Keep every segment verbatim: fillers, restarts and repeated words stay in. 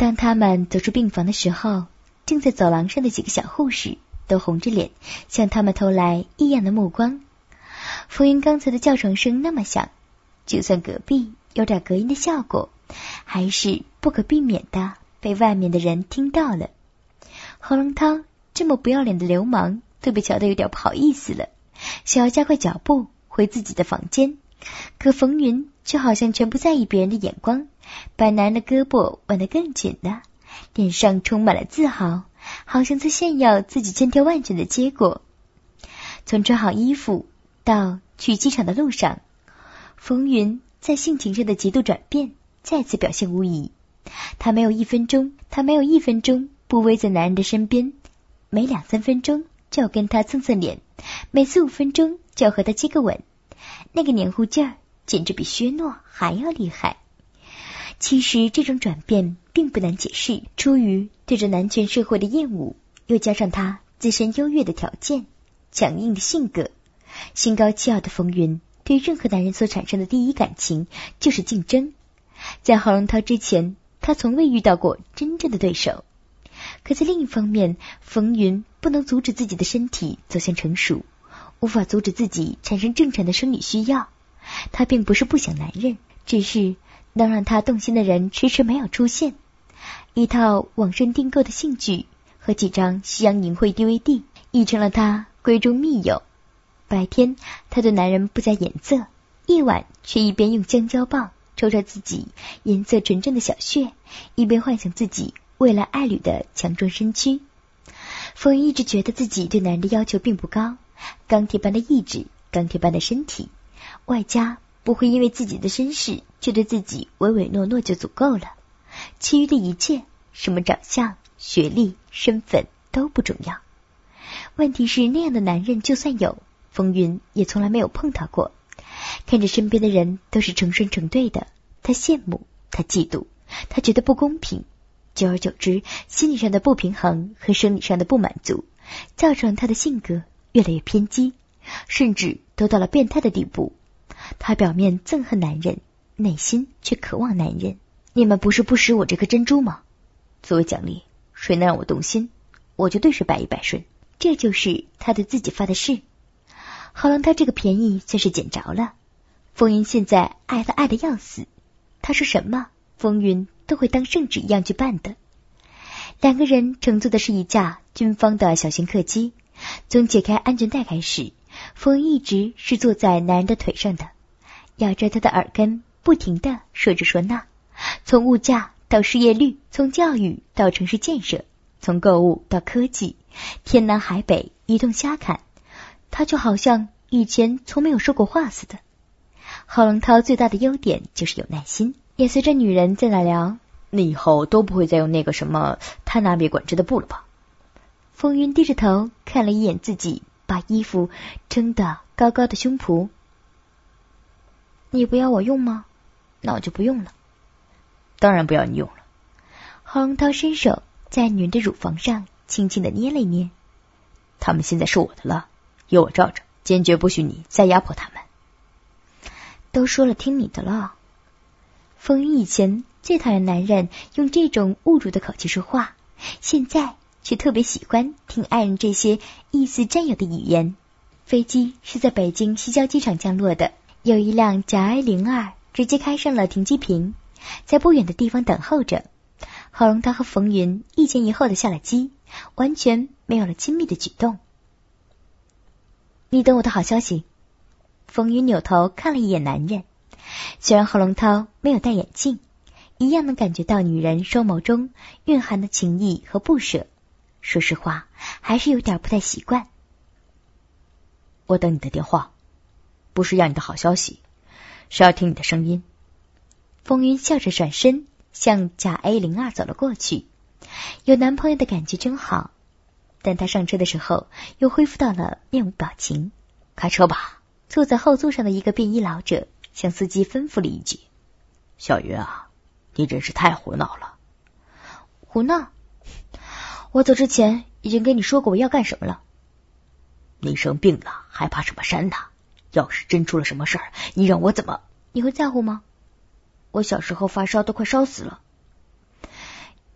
当他们走出病房的时候，正在走廊上的几个小护士都红着脸向他们投来异样的目光。冯云刚才的叫床声那么响，就算隔壁有点隔音的效果，还是不可避免的被外面的人听到了。何龙涛这么不要脸的流氓都被瞧得有点不好意思了，想要加快脚步回自己的房间，可冯云却好像全不在意别人的眼光，把男人的胳膊挽得更紧了，脸上充满了自豪，好像在炫耀自己千挑万选的结果。从穿好衣服到去机场的路上，冯云在性情上的极度转变再次表现无疑。他没有一分钟，他没有一分钟不偎在男人的身边，每两三分钟就要跟他蹭蹭脸，每四五分钟就要和他接个吻，那个黏糊劲儿简直比薛诺还要厉害。其实这种转变并不难解释，出于对这男权社会的厌恶，又加上他自身优越的条件、强硬的性格，心高气傲的冯云对任何男人所产生的第一感情就是竞争。在郝龙涛之前，他从未遇到过真正的对手。可在另一方面，冯云不能阻止自己的身体走向成熟，无法阻止自己产生正常的生理需要。他并不是不想男人，只是能让他动心的人迟迟没有出现。一套网上订购的性剧和几张西洋淫秽 D V D 已成了他闺中密友。白天他对男人不加眼色，夜晚却一边用香蕉棒抽着自己颜色纯正的小穴，一边幻想自己未来爱侣的强壮身躯。冯云一直觉得自己对男人的要求并不高，钢铁般的意志，钢铁般的身体，外加不会因为自己的身世就对自己唯唯诺诺就足够了，其余的一切，什么长相、学历、身份都不重要。问题是那样的男人就算有，冯云也从来没有碰到过。看着身边的人都是成双成对的，他羡慕，他嫉妒，他觉得不公平。久而久之，心理上的不平衡和生理上的不满足，造成他的性格越来越偏激，甚至都到了变态的地步。他表面憎恨男人，内心却渴望男人。你们不是不识我这颗珍珠吗？作为奖励，谁能让我动心，我就对谁百依百顺。这就是他对自己发的誓。好让他这个便宜算是捡着了。风云现在爱他爱得要死，他说什么风云都会当圣旨一样去办的。两个人乘坐的是一架军方的小型客机，从解开安全带开始，风云一直是坐在男人的腿上的，咬着他的耳根不停地说着说那，从物价到失业率，从教育到城市建设，从购物到科技，天南海北一通瞎侃，他就好像以前从没有说过话似的。郝龙涛最大的优点就是有耐心，也随着女人在那聊，你以后都不会再用那个什么贪拿别管制的布了吧？风云低着头看了一眼自己把衣服撑得高高的胸脯，你不要我用吗？那我就不用了。当然不要你用了。郝龙涛伸手在女人的乳房上轻轻地捏了一捏，他们现在是我的了，有我罩着，坚决不许你再压迫他们。都说了听你的了。风云以前最讨厌男人用这种侮辱的口气说话，现在却特别喜欢听爱人这些意思占有的语言。飞机是在北京西郊机场降落的，有一辆甲 A 零二直接开上了停机坪，在不远的地方等候着。郝龙涛和冯云一前一后的下了机，完全没有了亲密的举动。你等我的好消息。冯云扭头看了一眼男人，虽然郝龙涛没有戴眼镜，一样能感觉到女人双眸中蕴含的情意和不舍。说实话，还是有点不太习惯。我等你的电话，不是要你的好消息，是要听你的声音。风云笑着转身向甲 A 零二走了过去，有男朋友的感觉真好。但他上车的时候又恢复到了面无表情。开车吧。坐在后座上的一个便衣老者向司机吩咐了一句，小云啊，你真是太胡闹了。胡闹？我走之前已经跟你说过我要干什么了。你生病了还爬什么山呢？要是真出了什么事儿，你让我怎么？你会在乎吗？我小时候发烧都快烧死了。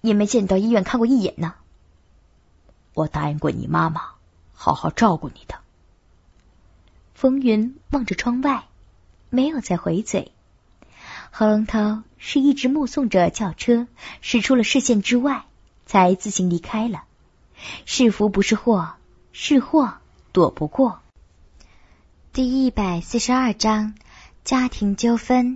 也没见你到医院看过一眼呢。 我答应过你妈妈，好好照顾你的。 风云望着窗外，没有再回嘴。何龙涛是一直目送着轿车驶出了视线之外，才自行离开了。是福不是祸，是祸躲不过。第一百四十二章家庭纠纷。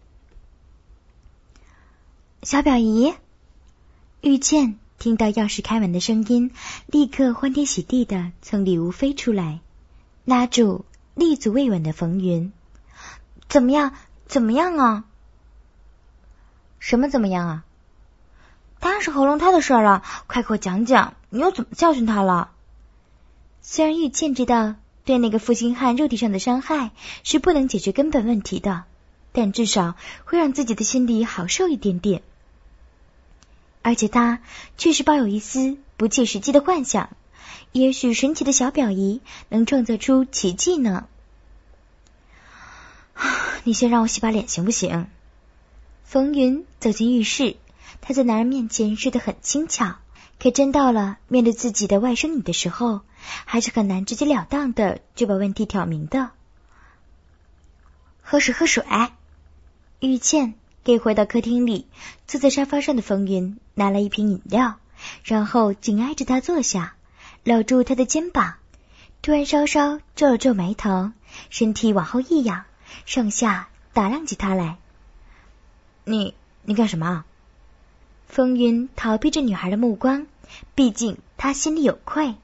小表姨，玉倩听到钥匙开门的声音，立刻欢天喜地的从里屋飞出来，拉住立足未稳的冯云。怎么样？怎么样啊？什么怎么样啊？当然是喉咙胎的事了，快给我讲讲，你又怎么教训他了？虽然玉倩知道对那个负心汉肉体上的伤害是不能解决根本问题的，但至少会让自己的心里好受一点点。而且她确实抱有一丝不切实际的幻想，也许神奇的小表姨能创造出奇迹呢。你先让我洗把脸行不行？冯云走进浴室，他在男人面前睡得很轻巧，可真到了面对自己的外甥女的时候，还是很难直截了当的就把问题挑明的。喝水喝水。玉倩给回到客厅里，坐在沙发上的冯云拿了一瓶饮料，然后紧挨着他坐下，搂住他的肩膀，突然稍稍皱了皱眉头，身体往后一仰，上下打量起他来。你你干什么啊？风云逃避着女孩的目光，毕竟他心里有愧。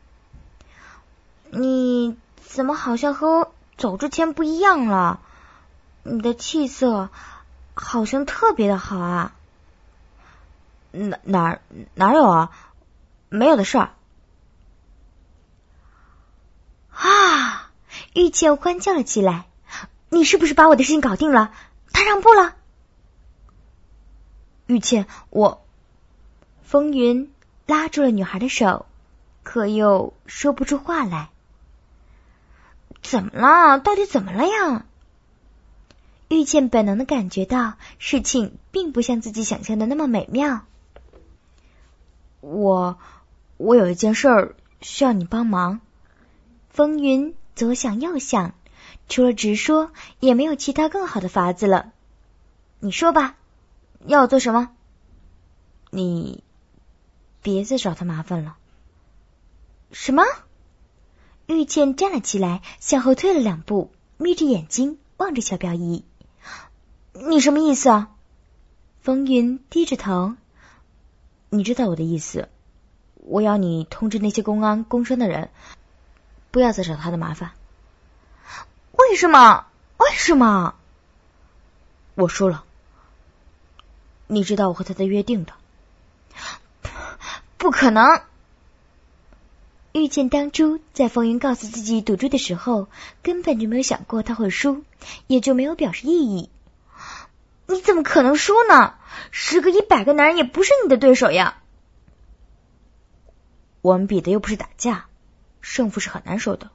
你怎么好像和走之前不一样了？你的气色好像特别的好啊。哪哪哪有啊？没有的事儿。啊！玉倩欢叫了起来，你是不是把我的事情搞定了？他让步了？玉倩，我……风云拉住了女孩的手，可又说不出话来。怎么了？到底怎么了呀？玉倩本能的感觉到事情并不像自己想象的那么美妙。我……我有一件事儿需要你帮忙。风云左想右想，除了直说，也没有其他更好的法子了。你说吧，要我做什么？你别再找他麻烦了。什么？玉倩站了起来，向后退了两步，眯着眼睛望着小表姨。你什么意思啊？风云低着头。你知道我的意思，我要你通知那些公安公生的人，不要再找他的麻烦。为什么？为什么？我说了，你知道我和他的约定的。不可能！玉倩当初在风云告诉自己赌注的时候，根本就没有想过他会输，也就没有表示异议。你怎么可能输呢？十个一百个男人也不是你的对手呀！我们比的又不是打架，胜负是很难说的。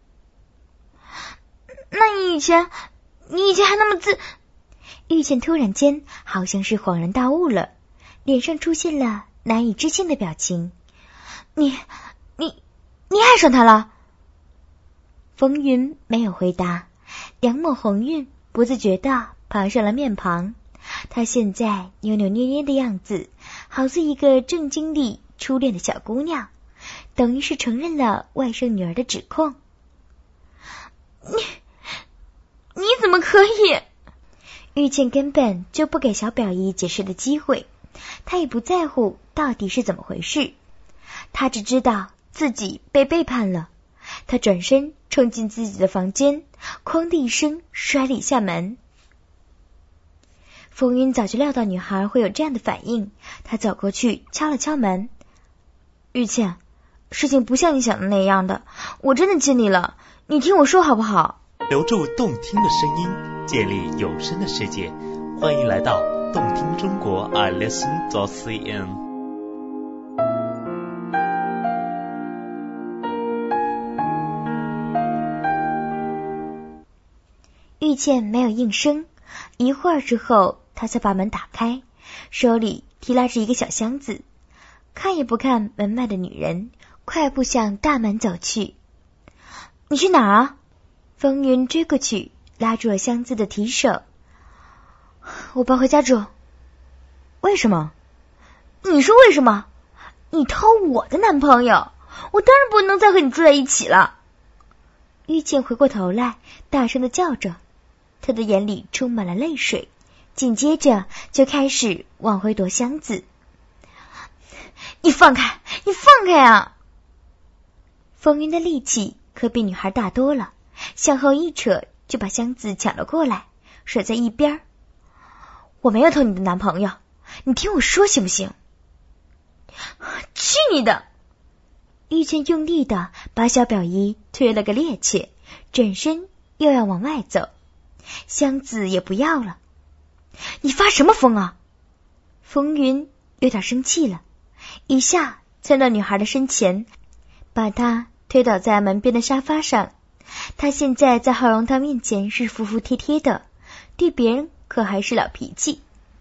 那你以前，你以前还那么自……玉倩突然间好像是恍然大悟了，脸上出现了难以置信的表情。你你你爱上他了？风云没有回答，两抹红晕不自觉地爬上了面庞。他现在扭扭捏捏的样子，好似一个正经历初恋的小姑娘，等于是承认了外甥女儿的指控。你你怎么可以？玉倩根本就不给小表姨解释的机会，她也不在乎到底是怎么回事，她只知道自己被背叛了。她转身冲进自己的房间，哐的一声摔了一下门。风云早就料到女孩会有这样的反应，他走过去敲了敲门。玉倩，事情不像你想的那样的，我真的尽力了，你听我说好不好？ 留住动听的声音，建立有声的世界，欢迎来到动听中国 I listen dot c n。 玉倩没有应声，一会儿之后她才把门打开，手里提拉着一个小箱子， 看也不看门外的女人，快步向大门走去。你去哪儿啊？风云追过去，拉住了香子的提手。我搬回家住。 为什么？ 你说为什么？你偷我的男朋友，我当然不能再和你住在一起了。玉倩回过头来，大声地叫着，她的眼里充满了泪水，紧接着就开始往回夺箱子。你放开，你放开啊！风云的力气可比女孩大多了，向后一扯就把箱子抢了过来，甩在一边。我没有偷你的男朋友，你听我说行不行？去你的！玉倩用力的把小表姨推了个趔趄，转身又要往外走，箱子也不要了。你发什么疯啊？风云有点生气了，一下窜到女孩的身前，把她推倒在门边的沙发上。他现在在浩荣堂面前是服服帖帖的，对别人可还是老脾气。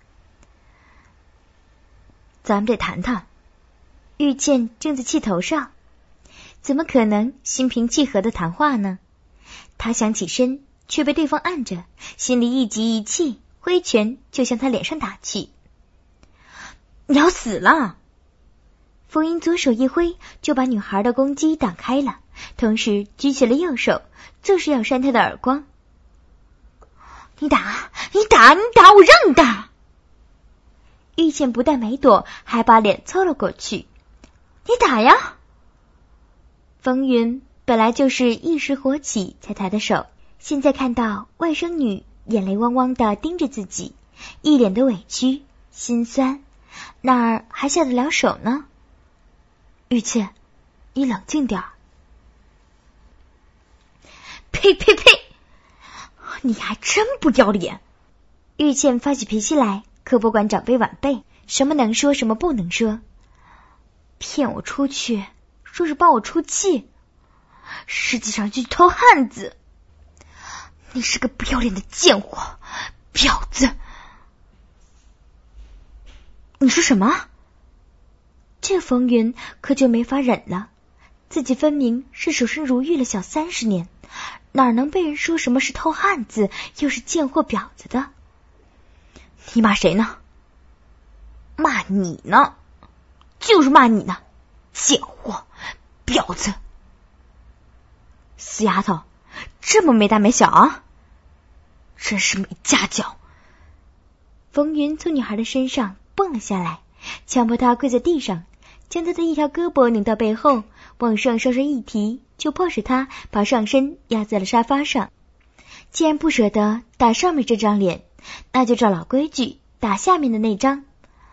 咱们得谈谈。玉倩正在气头上，怎么可能心平气和的谈话呢？他想起身，却被对方按着，心里一急一气，挥拳就向他脸上打去。你要死了！风云左手一挥，就把女孩的攻击挡开了，同时举起了右手，就是要扇他的耳光。你打，你打，你打，我让你打！玉倩不但没躲，还把脸凑了过去。你打呀！风云本来就是一时火起才抬的手，现在看到外甥女眼泪汪汪的盯着自己，一脸的委屈心酸，哪儿还下得了手呢？玉倩，你冷静点儿。呸呸呸！你还真不要脸！玉倩发起脾气来，可不管长辈晚辈，什么能说什么不能说。骗我出去，说是帮我出气，实际上就是偷汉子。你是个不要脸的贱货，婊子！你说什么？这风云可就没法忍了，自己分明是守身如玉了小三十年，哪能被人说什么是偷汉子，又是贱货婊子的？你骂谁呢？骂你呢，就是骂你呢，贱货婊子！死丫头，这么没大没小啊，真是没家教！风云从女孩的身上蹦了下来，强迫她跪在地上，将她的一条胳膊拧到背后，往上稍稍一提，就迫使她把上身压在了沙发上。既然不舍得打上面这张脸，那就照老规矩打下面的那张。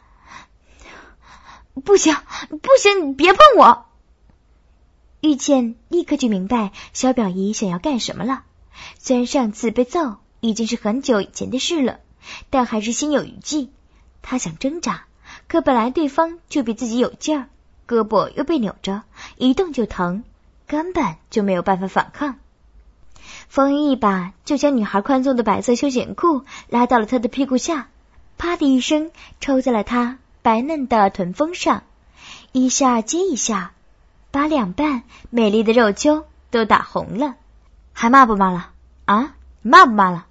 不行不行，你别碰我！玉倩立刻就明白小表姨想要干什么了。虽然上次被揍已经是很久以前的事了，但还是心有余悸。她想挣扎，可本来对方就比自己有劲儿，胳膊又被扭着，一动就疼，根本就没有办法反抗。风云一把就将女孩宽松的白色休闲裤拉到了她的屁股下，啪的一声抽在了她白嫩的臀峰上，一下接一下，把两半美丽的肉丘都打红了。还骂不骂了啊？你骂不骂了？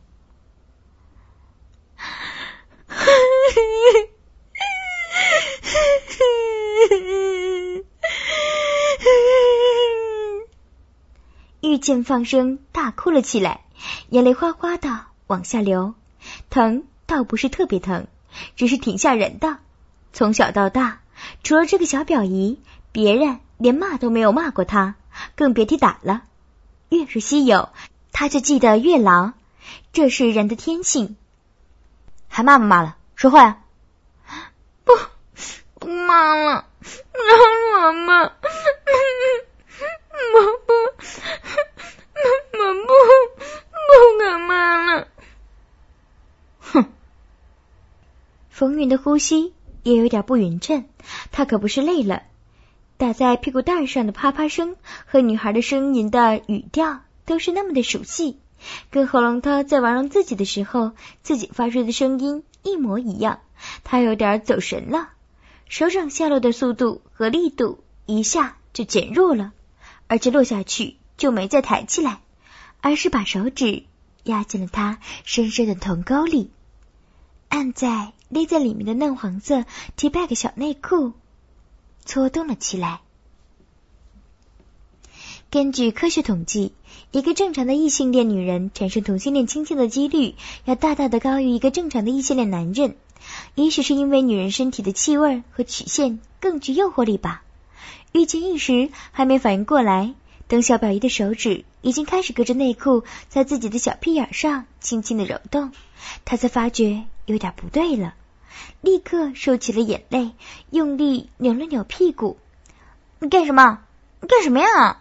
玉倩放声大哭了起来，眼泪哗哗的往下流。疼倒不是特别疼，只是挺吓人的。从小到大，除了这个小表姨，别人连骂都没有骂过她，更别提打了。越是稀有，她就记得越牢，这是人的天性。还骂不骂了？说话呀！不，不骂了，让我骂。我不，我不，不敢骂了。哼！风云的呼吸也有点不匀称，他可不是累了。打在屁股蛋上的啪啪声和女孩的声音的语调都是那么的熟悉，跟喉咙他在玩弄自己的时候自己发出的声音一模一样。他有点走神了， 手掌下落的速度和力度一下就减弱了，而且落下去就没再抬起来，而是把手指压进了他深深的臀沟里，按在勒在里面的嫩黄色 T-bag 小内裤，搓动了起来。根据科学统计，一个正常的异性恋女人产生同性恋倾向的几率要大大的高于一个正常的异性恋男人，也许是因为女人身体的气味和曲线更具诱惑力吧。玉见一时还没反应过来，等小表姨的手指已经开始隔着内裤在自己的小屁眼上轻轻的揉动，她才发觉有点不对了，立刻收起了眼泪，用力扭了扭屁股。你干什么？你干什么呀？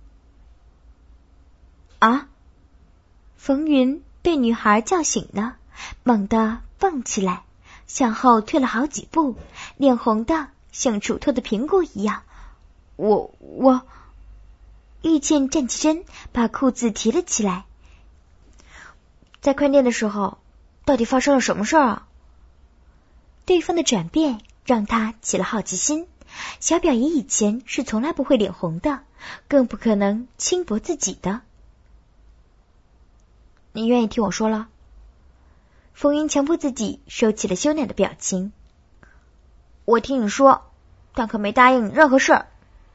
啊！冯云被女孩叫醒了，猛地蹦起来，向后退了好几步，脸红的像煮透的苹果一样。我我玉倩站起身，把裤子提了起来。在宽店的时候，到底发生了什么事啊？对方的转变让他起了好奇心。小表姨以前是从来不会脸红的，更不可能轻薄自己的。你愿意听我说了？冯云强迫自己收起了羞赧的表情。我听你说，但可没答应你任何事儿。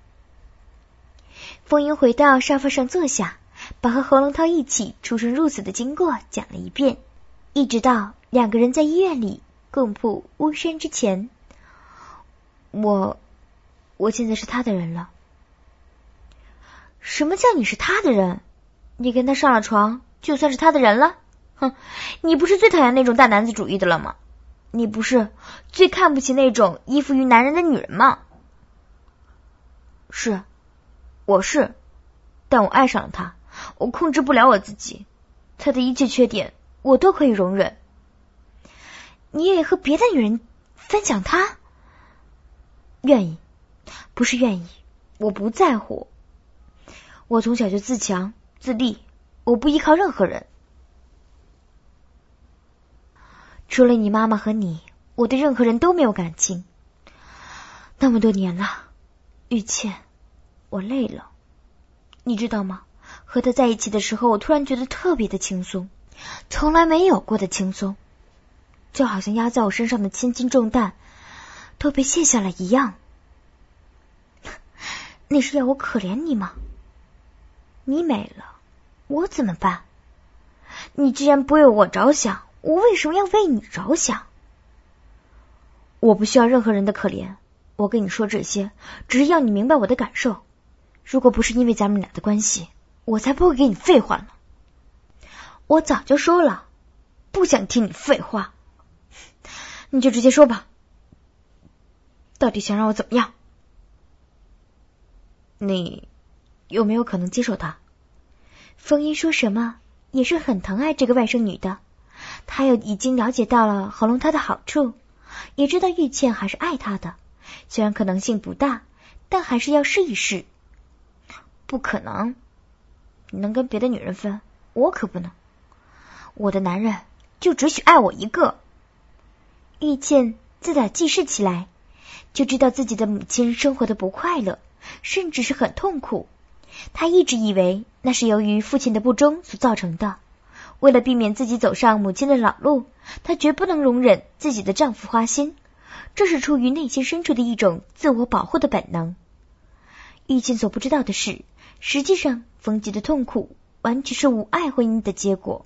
冯云回到沙发上坐下，把和侯龙涛一起出生入死的经过讲了一遍，一直到两个人在医院里共赴巫山之前。我我现在是他的人了。什么叫你是他的人？你跟他上了床就算是他的人了？哼，你不是最讨厌那种大男子主义的了吗？你不是最看不起那种依附于男人的女人吗？是，我是，但我爱上了他，我控制不了我自己，他的一切缺点我都可以容忍。你也和别的女人分享他？愿意，不是愿意，我不在乎。我从小就自强自立，我不依靠任何人。除了你妈妈和你，我对任何人都没有感情。那么多年了，玉倩，我累了。你知道吗？和他在一起的时候，我突然觉得特别的轻松，从来没有过的轻松，就好像压在我身上的千斤重担都被卸下来一样。那是要我可怜你吗？你没了，我怎么办？你既然不为我着想，我为什么要为你着想？我不需要任何人的可怜，我跟你说这些，只是要你明白我的感受。如果不是因为咱们俩的关系，我才不会给你废话呢。我早就说了，不想听你废话。你就直接说吧，到底想让我怎么样？你有没有可能接受他？冯一说什么也是很疼爱这个外甥女的，他又已经了解到了喉咙他的好处，也知道玉倩还是爱他的，虽然可能性不大，但还是要试一试。不可能，你能跟别的女人分，我可不能。我的男人就只许爱我一个。玉倩自打记事起来，就知道自己的母亲生活的不快乐，甚至是很痛苦。她一直以为那是由于父亲的不忠所造成的。为了避免自己走上母亲的老路，她绝不能容忍自己的丈夫花心，这是出于内心深处的一种自我保护的本能。玉倩所不知道的是，实际上冯吉的痛苦完全是无爱婚姻的结果。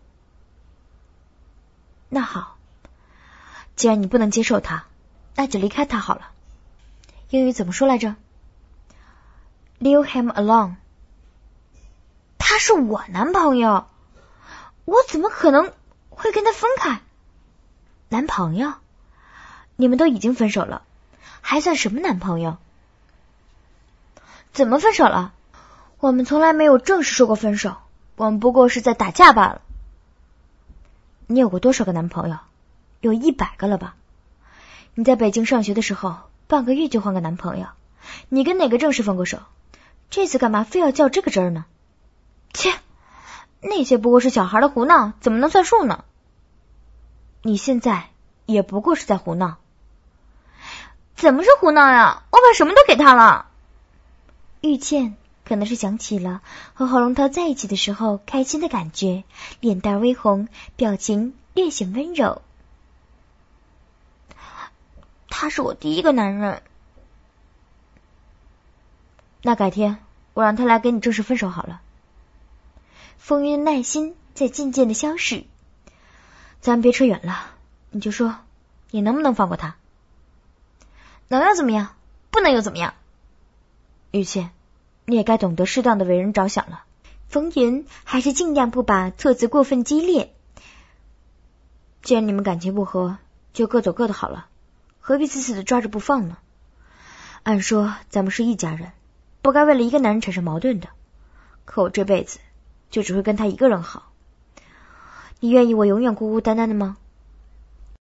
那好，既然你不能接受他，那就离开他好了。英语怎么说来着？ Leave him alone。 他是我男朋友，我怎么可能会跟他分开？男朋友？你们都已经分手了，还算什么男朋友？怎么分手了？我们从来没有正式说过分手，我们不过是在打架罢了。你有过多少个男朋友？有一百个了吧？你在北京上学的时候，半个月就换个男朋友，你跟哪个正式分过手？这次干嘛非要较这个真儿呢？切，那些不过是小孩的胡闹，怎么能算数呢？你现在也不过是在胡闹。 怎么是胡闹呀？我把什么都给他了。 玉倩可能是想起了和郝龙涛在一起的时候开心的感觉，脸蛋微红，表情略显温柔。 他是我第一个男人。 那改天我让他来跟你正式分手好了。风云的耐心在渐渐的消逝。咱别扯远了，你就说你能不能放过他？ 能又怎么样？不能又怎么样？ 玉倩，你也该懂得适当的为人着想了。风云还是尽量不把措辞过分激烈。既然你们感情不和，就各走各的好了，何必死死的抓着不放呢？按说咱们是一家人，不该为了一个男人产生矛盾的。可我这辈子就只会跟他一个人好。你愿意我永远孤孤单单的吗？